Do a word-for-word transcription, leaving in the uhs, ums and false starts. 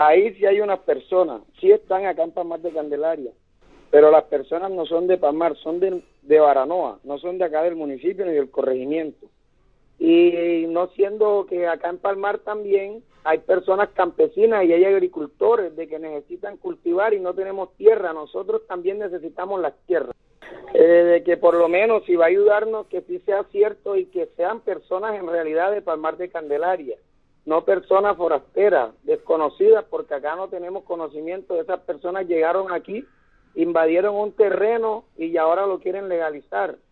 Ahí sí hay unas personas, sí están acá en Palmar de Candelaria, pero las personas no son de Palmar, son de, de Baranoa, no son de acá del municipio ni del corregimiento. Y no siendo que acá en Palmar también hay personas campesinas y hay agricultores de que necesitan cultivar y no tenemos tierra, nosotros también necesitamos las tierras. Eh, de que por lo menos si va a ayudarnos que sí sea cierto y que sean personas en realidad de Palmar de Candelaria, no personas forasteras, desconocidas, porque acá no tenemos conocimiento de esas personas. Llegaron aquí, invadieron un terreno y ahora lo quieren legalizar.